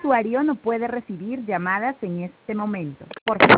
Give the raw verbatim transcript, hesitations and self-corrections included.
usuario no puede recibir llamadas en este momento. Por favor.